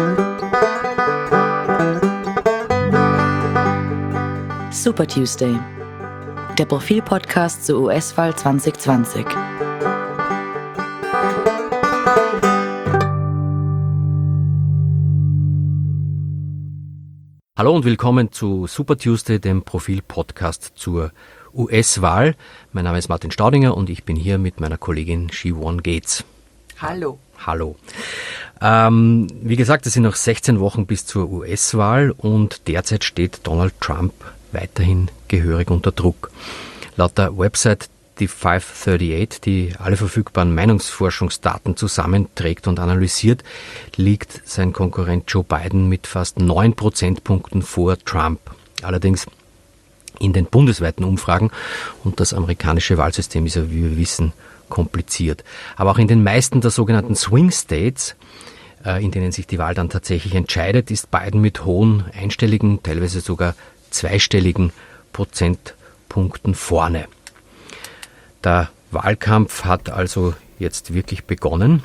Super Tuesday, der Profil-Podcast zur US-Wahl 2020. Hallo und willkommen zu Super Tuesday, dem Profil-Podcast zur US-Wahl. Mein Name ist Martin Staudinger und ich bin hier mit meiner Kollegin Siobhan Gates. Hallo. Hallo. Wie gesagt, es sind noch 16 Wochen bis zur US-Wahl und derzeit steht Donald Trump weiterhin gehörig unter Druck. Laut der Website die 538, die alle verfügbaren Meinungsforschungsdaten zusammenträgt und analysiert, liegt sein Konkurrent Joe Biden mit fast 9 Prozentpunkten vor Trump. Allerdings in den bundesweiten Umfragen, und das amerikanische Wahlsystem ist ja, wie wir wissen, kompliziert. Aber auch in den meisten der sogenannten Swing States, in denen sich die Wahl dann tatsächlich entscheidet, ist Biden mit hohen einstelligen, teilweise sogar zweistelligen Prozentpunkten vorne. Der Wahlkampf hat also jetzt wirklich begonnen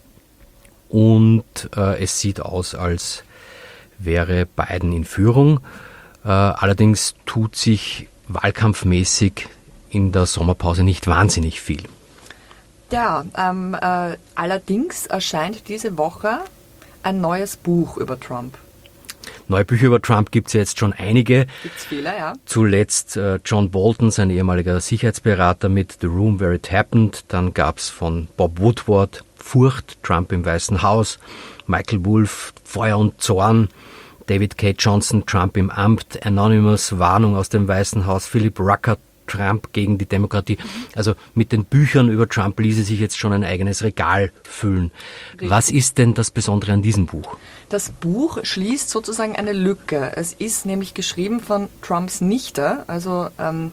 und es sieht aus, als wäre Biden in Führung. Allerdings tut sich wahlkampfmäßig in der Sommerpause nicht wahnsinnig viel. Ja, allerdings erscheint diese Woche ein neues Buch über Trump. Neue Bücher über Trump gibt es ja jetzt schon einige. Gibt's viele, ja. Zuletzt John Bolton, sein ehemaliger Sicherheitsberater, mit The Room Where It Happened. Dann gab es von Bob Woodward Furcht, Trump im Weißen Haus. Michael Wolff, Feuer und Zorn. David K. Johnson, Trump im Amt. Anonymous, Warnung aus dem Weißen Haus. Philip Rucker, Trump gegen die Demokratie. Also mit den Büchern über Trump ließe sich jetzt schon ein eigenes Regal füllen. Richtig. Was ist denn das Besondere an diesem Buch? Das Buch schließt sozusagen eine Lücke. Es ist nämlich geschrieben von Trumps Nichte, also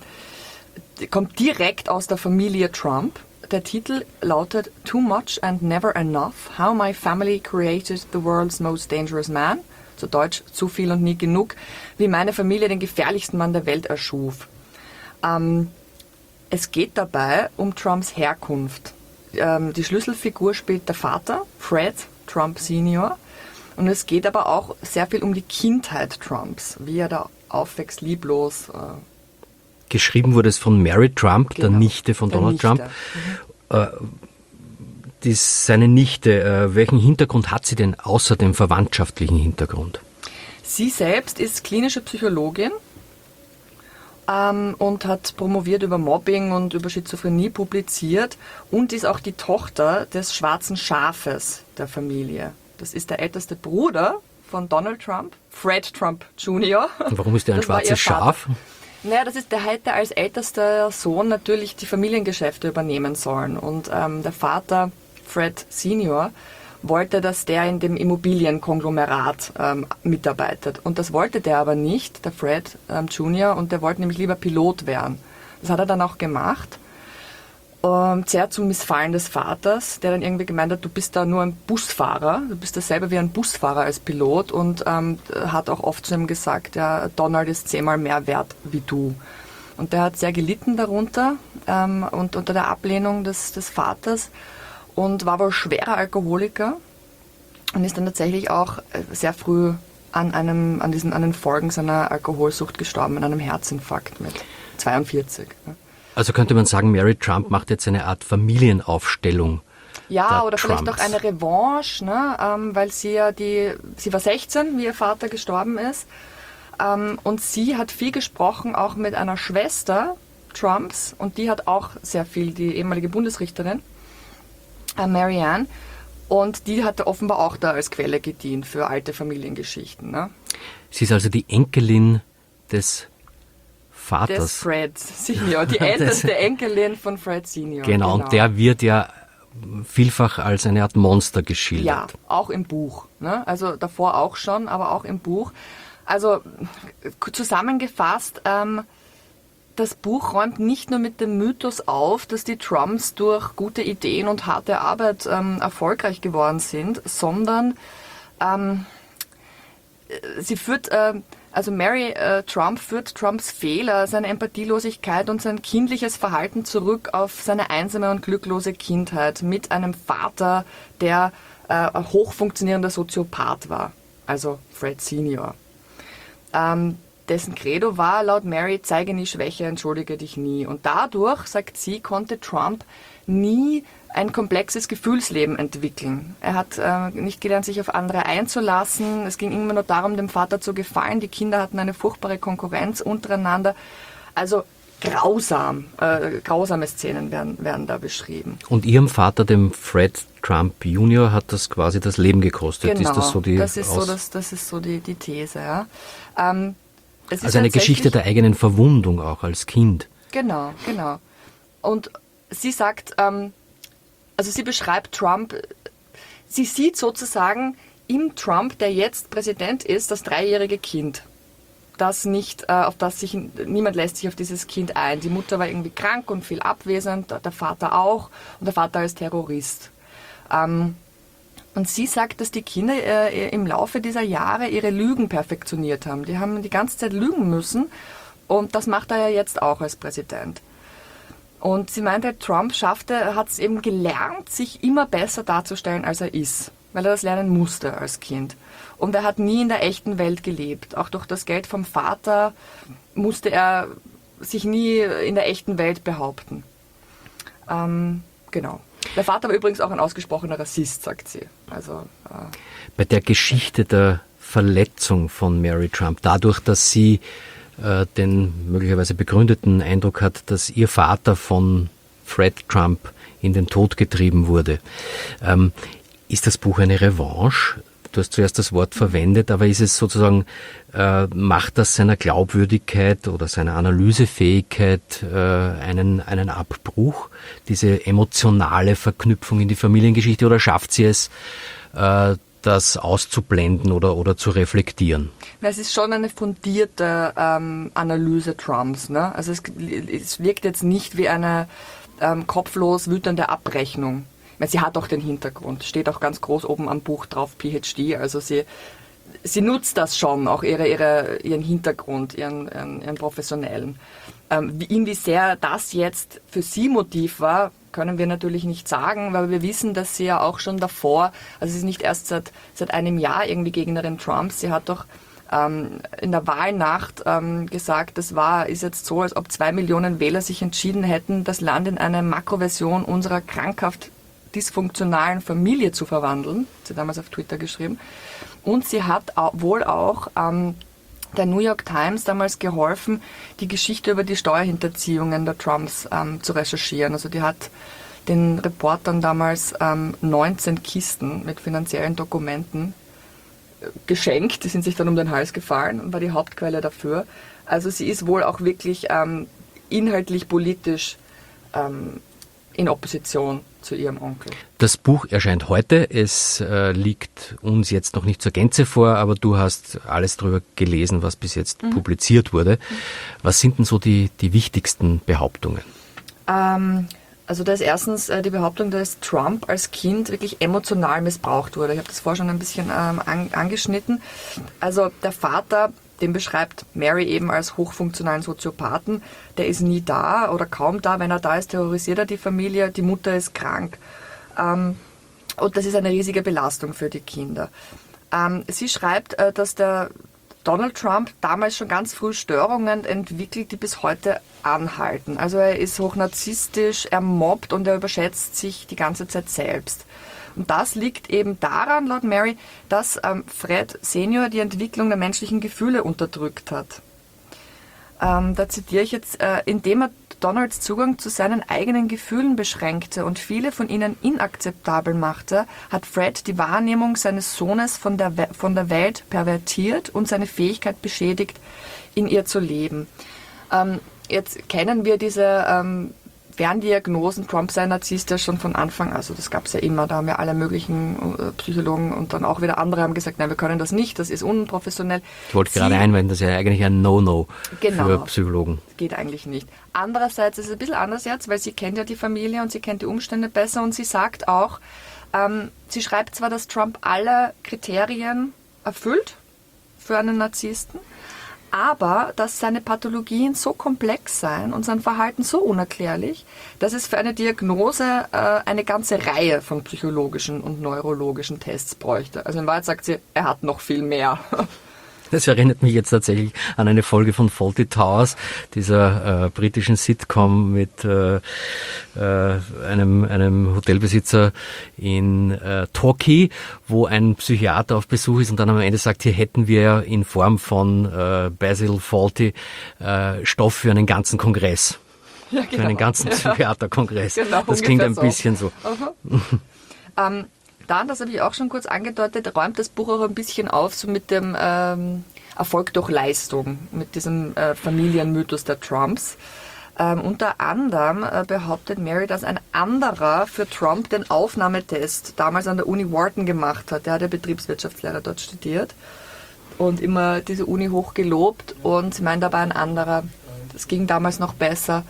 kommt direkt aus der Familie Trump. Der Titel lautet Too Much and Never Enough, How My Family Created the World's Most Dangerous Man. Zu Deutsch, zu viel und nie genug, wie meine Familie den gefährlichsten Mann der Welt erschuf. Es geht dabei um Trumps Herkunft. Die Schlüsselfigur spielt der Vater, Fred Trump Senior. Und es geht aber auch sehr viel um die Kindheit Trumps, wie er da aufwächst, lieblos. Geschrieben wurde es von Mary Trump, genau, der Nichte von Donald Trump. Seine Nichte, welchen Hintergrund hat sie denn außer dem verwandtschaftlichen Hintergrund? Sie selbst ist klinische Psychologin. Und hat promoviert über Mobbing und über Schizophrenie publiziert und ist auch die Tochter des schwarzen Schafes der Familie. Das ist der älteste Bruder von Donald Trump, Fred Trump Jr. Und warum ist der ein schwarzes Schaf? Naja, der hätte als ältester Sohn natürlich die Familiengeschäfte übernehmen sollen. Und der Vater, Fred Senior, wollte, dass der in dem Immobilienkonglomerat mitarbeitet. Und das wollte der aber nicht, der Fred Jr., und der wollte nämlich lieber Pilot werden. Das hat er dann auch gemacht. Sehr zum Missfallen des Vaters, der dann irgendwie gemeint hat, du bist da nur ein Busfahrer, du bist da selber wie ein Busfahrer als Pilot, und hat auch oft zu ihm gesagt, ja, Donald ist 10-mal mehr wert wie du. Und der hat sehr gelitten darunter und unter der Ablehnung des Vaters. Und war wohl schwerer Alkoholiker und ist dann tatsächlich auch sehr früh an den Folgen seiner Alkoholsucht gestorben, an einem Herzinfarkt mit 42. Also könnte man sagen, Mary Trump macht jetzt eine Art Familienaufstellung. Ja, oder Trumps. Vielleicht auch eine Revanche, ne? Weil sie war 16, wie ihr Vater gestorben ist. Und sie hat viel gesprochen, auch mit einer Schwester Trumps, und die hat auch sehr viel, die ehemalige Bundesrichterin, Marianne, und die hatte offenbar auch da als Quelle gedient für alte Familiengeschichten. Ne? Sie ist also die Enkelin des Vaters. Des Fred Senior, die älteste Enkelin von Fred Senior. Genau, und der wird ja vielfach als eine Art Monster geschildert. Ja, auch im Buch. Ne? Also davor auch schon, aber auch im Buch. Also zusammengefasst, das Buch räumt nicht nur mit dem Mythos auf, dass die Trumps durch gute Ideen und harte Arbeit erfolgreich geworden sind, sondern Mary Trump führt Trumps Fehler, seine Empathielosigkeit und sein kindliches Verhalten zurück auf seine einsame und glücklose Kindheit mit einem Vater, der ein hochfunktionierender Soziopath war, also Fred Senior. Dessen Credo war laut Mary, zeige nie Schwäche, entschuldige dich nie. Und dadurch, sagt sie, konnte Trump nie ein komplexes Gefühlsleben entwickeln. Er hat nicht gelernt, sich auf andere einzulassen. Es ging immer nur darum, dem Vater zu gefallen. Die Kinder hatten eine furchtbare Konkurrenz untereinander. Also grausame Szenen werden da beschrieben. Und ihrem Vater, dem Fred Trump Jr., hat das quasi das Leben gekostet. Genau, ist das so die das ist so die These. Ja. Also eine Geschichte der eigenen Verwundung auch als Kind. Genau. Und sie sagt, also sie beschreibt Trump, sie sieht sozusagen im Trump, der jetzt Präsident ist, das 3-jährige Kind. Niemand lässt sich auf dieses Kind ein. Die Mutter war irgendwie krank und viel abwesend, der Vater auch, und der Vater als Terrorist. Und sie sagt, dass die Kinder im Laufe dieser Jahre ihre Lügen perfektioniert haben. Die haben die ganze Zeit lügen müssen, und das macht er ja jetzt auch als Präsident. Und sie meinte, Trump hat es eben gelernt, sich immer besser darzustellen, als er ist, weil er das lernen musste als Kind. Und er hat nie in der echten Welt gelebt. Auch durch das Geld vom Vater musste er sich nie in der echten Welt behaupten. Genau. Der Vater war übrigens auch ein ausgesprochener Rassist, sagt sie. Bei der Geschichte der Verletzung von Mary Trump, dadurch, dass sie den möglicherweise begründeten Eindruck hat, dass ihr Vater von Fred Trump in den Tod getrieben wurde. Ist das Buch eine Revanche? Du hast zuerst das Wort verwendet, aber ist es sozusagen, macht das seiner Glaubwürdigkeit oder seiner Analysefähigkeit einen Abbruch, diese emotionale Verknüpfung in die Familiengeschichte, oder schafft sie es, das auszublenden oder zu reflektieren? Es ist schon eine fundierte Analyse Trumps. Ne? Also es wirkt jetzt nicht wie eine kopflos wütende Abrechnung. Sie hat auch den Hintergrund, steht auch ganz groß oben am Buch drauf, PhD, also sie nutzt das schon, auch ihren Hintergrund, ihren professionellen. Wie sehr das jetzt für sie Motiv war, können wir natürlich nicht sagen, weil wir wissen, dass sie ja auch schon davor, also sie ist nicht erst seit einem Jahr irgendwie Gegnerin Trumps, sie hat doch in der Wahlnacht gesagt, ist jetzt so, als ob 2 Millionen Wähler sich entschieden hätten, das Land in eine Makroversion unserer krankhaft dysfunktionalen Familie zu verwandeln. Sie hat damals auf Twitter geschrieben. Und sie hat wohl auch der New York Times damals geholfen, die Geschichte über die Steuerhinterziehungen der Trumps zu recherchieren. Also die hat den Reportern damals 19 Kisten mit finanziellen Dokumenten geschenkt. Die sind sich dann um den Hals gefallen und war die Hauptquelle dafür. Also sie ist wohl auch wirklich inhaltlich, politisch in Opposition zu ihrem Onkel. Das Buch erscheint heute. Es liegt uns jetzt noch nicht zur Gänze vor, aber du hast alles darüber gelesen, was bis jetzt publiziert wurde. Was sind denn so die wichtigsten Behauptungen? Also da ist erstens die Behauptung, dass Trump als Kind wirklich emotional missbraucht wurde. Ich habe das vorher schon ein bisschen angeschnitten. Also der Vater, den beschreibt Mary eben als hochfunktionalen Soziopathen, der ist nie da oder kaum da. Wenn er da ist, terrorisiert er die Familie, die Mutter ist krank. Und das ist eine riesige Belastung für die Kinder. Sie schreibt, dass der Donald Trump damals schon ganz früh Störungen entwickelt, die bis heute anhalten. Also er ist hochnarzisstisch, er mobbt und er überschätzt sich die ganze Zeit selbst. Und das liegt eben daran, laut Mary, dass Fred Senior die Entwicklung der menschlichen Gefühle unterdrückt hat. Da zitiere ich jetzt, indem er Donalds Zugang zu seinen eigenen Gefühlen beschränkte und viele von ihnen inakzeptabel machte, hat Fred die Wahrnehmung seines Sohnes von der Welt pervertiert und seine Fähigkeit beschädigt, in ihr zu leben. Jetzt kennen wir diese Ferndiagnosen, Trump sei Narzisst ja schon von Anfang, also das gab es ja immer, da haben ja alle möglichen Psychologen und dann auch wieder andere haben gesagt, nein, wir können das nicht, das ist unprofessionell. Ich wollte gerade einwenden, das ist ja eigentlich ein No-No für Psychologen. Geht eigentlich nicht. Andererseits ist es ein bisschen anders jetzt, weil sie kennt ja die Familie und sie kennt die Umstände besser und sie sagt auch, sie schreibt zwar, dass Trump alle Kriterien erfüllt für einen Narzissten, aber dass seine Pathologien so komplex seien und sein Verhalten so unerklärlich, dass es für eine Diagnose eine ganze Reihe von psychologischen und neurologischen Tests bräuchte. Also in Wahrheit sagt sie, er hat noch viel mehr. Das erinnert mich jetzt tatsächlich an eine Folge von Fawlty Towers, dieser britischen Sitcom mit einem Hotelbesitzer in Torquay, wo ein Psychiater auf Besuch ist und dann am Ende sagt, hier hätten wir in Form von Basil Fawlty Stoff für einen ganzen Kongress. Ja, genau. Für einen ganzen Psychiaterkongress. Genau, das klingt ein bisschen so. Dann, das habe ich auch schon kurz angedeutet, räumt das Buch auch ein bisschen auf, so mit dem Erfolg durch Leistung, mit diesem Familienmythos der Trumps. Unter anderem behauptet Mary, dass ein anderer für Trump den Aufnahmetest damals an der Uni Wharton gemacht hat. Der hat ja Betriebswirtschaftslehre dort studiert und immer diese Uni hoch gelobt. Und sie meint aber ein anderer, das ging damals noch besser,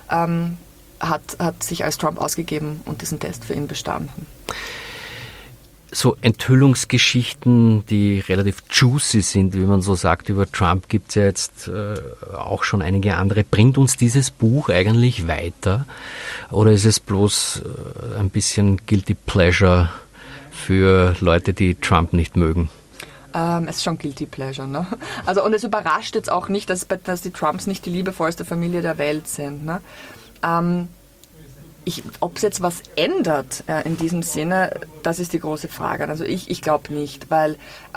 hat sich als Trump ausgegeben und diesen Test für ihn bestanden. So Enthüllungsgeschichten, die relativ juicy sind, wie man so sagt, über Trump gibt es ja jetzt auch schon einige andere. Bringt uns dieses Buch eigentlich weiter oder ist es bloß ein bisschen Guilty Pleasure für Leute, die Trump nicht mögen? Es ist schon Guilty Pleasure, ne? Also, und es überrascht jetzt auch nicht, dass die Trumps nicht die liebevollste Familie der Welt sind, ne? Ob es jetzt was ändert in diesem Sinne, das ist die große Frage. Also ich glaube nicht, weil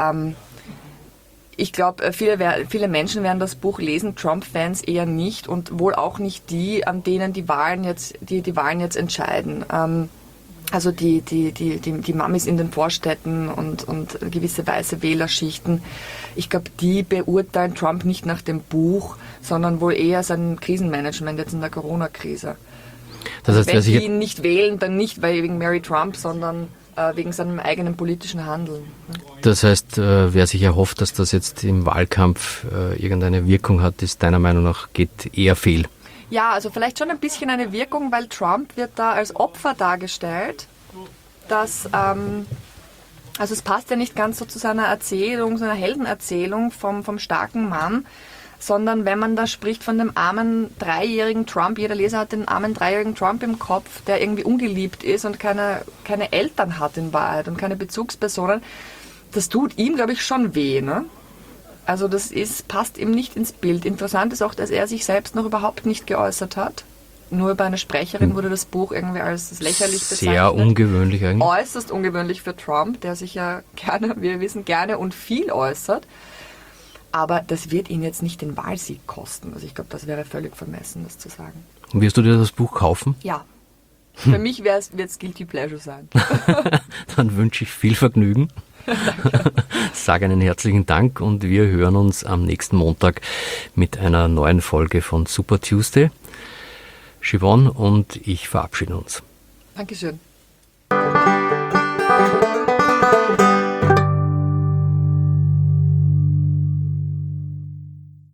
ich glaube, viele Menschen werden das Buch lesen, Trump-Fans eher nicht und wohl auch nicht die, an denen die Wahlen jetzt entscheiden. Also die Mamis in den Vorstädten und gewisse weiße Wählerschichten. Ich glaube, die beurteilen Trump nicht nach dem Buch, sondern wohl eher sein Krisenmanagement jetzt in der Corona-Krise. Das heißt, wenn sie ihn nicht wählen, dann nicht wegen Mary Trump, sondern wegen seinem eigenen politischen Handeln. Das heißt, wer sich erhofft, dass das jetzt im Wahlkampf irgendeine Wirkung hat, ist deiner Meinung nach geht eher fehl. Ja, also vielleicht schon ein bisschen eine Wirkung, weil Trump wird da als Opfer dargestellt, dass, also es passt ja nicht ganz so zu seiner Erzählung, seiner Heldenerzählung vom starken Mann, sondern wenn man da spricht von dem armen 3-jährigen Trump, jeder Leser hat den armen 3-jährigen Trump im Kopf, der irgendwie ungeliebt ist und keine Eltern hat in Wahrheit und keine Bezugspersonen, das tut ihm, glaube ich, schon weh, ne? Also passt ihm nicht ins Bild. Interessant ist auch, dass er sich selbst noch überhaupt nicht geäußert hat. Nur bei einer Sprecherin wurde das Buch irgendwie als lächerlich bezeichnet. Sehr ungewöhnlich eigentlich. Äußerst ungewöhnlich für Trump, der sich ja gerne, wir wissen, gerne und viel äußert. Aber das wird ihn jetzt nicht den Wahlsieg kosten. Also ich glaube, das wäre völlig vermessen, das zu sagen. Wirst du dir das Buch kaufen? Ja. Für mich wird es Guilty Pleasure sein. Dann wünsche ich viel Vergnügen. Sage einen herzlichen Dank und wir hören uns am nächsten Montag mit einer neuen Folge von Super Tuesday. Siobhan und ich verabschieden uns. Dankeschön.